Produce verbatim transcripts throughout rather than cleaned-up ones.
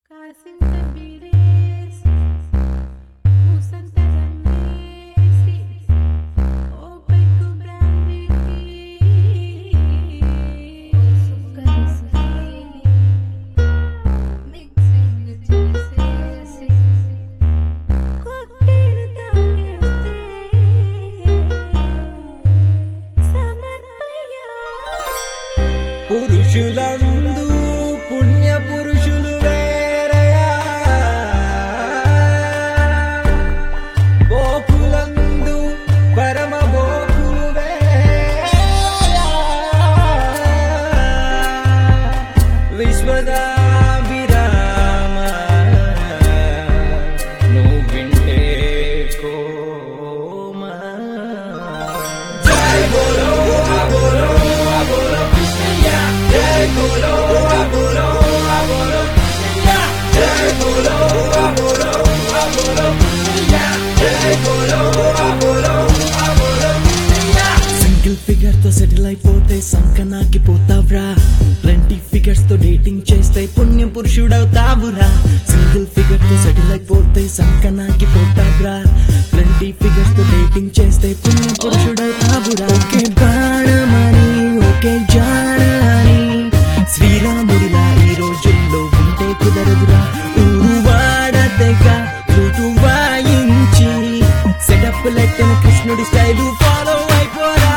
కాసింత బిరేసి పూసంత దండేసి ఓ పెగ్గు బ్రాందీకి ఓ సుక్కరేసి మిక్సింగ్ చేసేసి కొట్టేరు తాగేస్తే సమర్పయ పురుషులందు పుణ్య పురుషులు వేరయా గోకులందు పరమ గోకులు వేరయా విశ్వదాభిరామ నువ్వు వింటే కోమా జై బోలో బోలో బోలో జై బోలో బోలో బోలో జై బోలో బోలో బోలో జై బోలో బోలో బోలో సింగిల్ ఫిగర్ తో సెటిల్ అయిపోతే సంకనాకి పోతావ్రా ట్వంటీ ఫిగర్స్ తో డేటింగ్ చేస్తే పుణ్య పురుషుడవుతావురా సింగిల్ ఫిగర్ తో సెటిల్ అయిపోతే సంకనాకి పోతావ్రా ట్వంటీ ఫిగర్స్ తో డేటింగ్ చేస్తే పుణ్య పురుషుడవుతావురా ఒకే బాణమని ఒకే జాడని శ్రీరాముడిలా ఈ రోజుల్లో ఉంటే కుదరదురా ఊరు వాడతెగా ఋతు వాయించి సెటప్ లెక్కన కృష్ణుడి స్టైలు ఫాలో అయిపోరా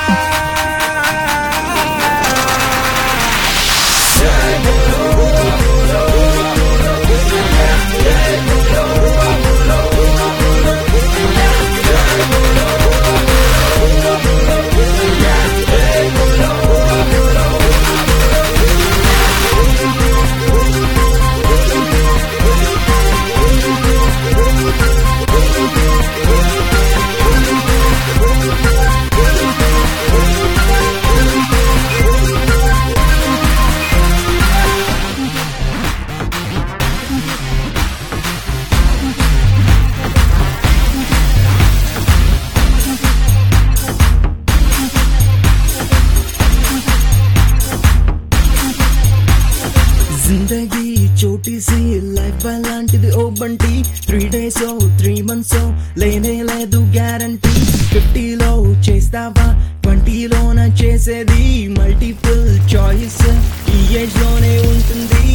జిందగీ చోటీసి లైఫ్ అలాంటిది ఓ Bunty three days three months లేనే లేదు గ్యారంటీ ఫిఫ్టీలో చేస్తావా ట్వంటీలోన చేసేది మల్టిపుల్ చాయిస్ ఈ ఏజ్ లోనే ఉంటుంది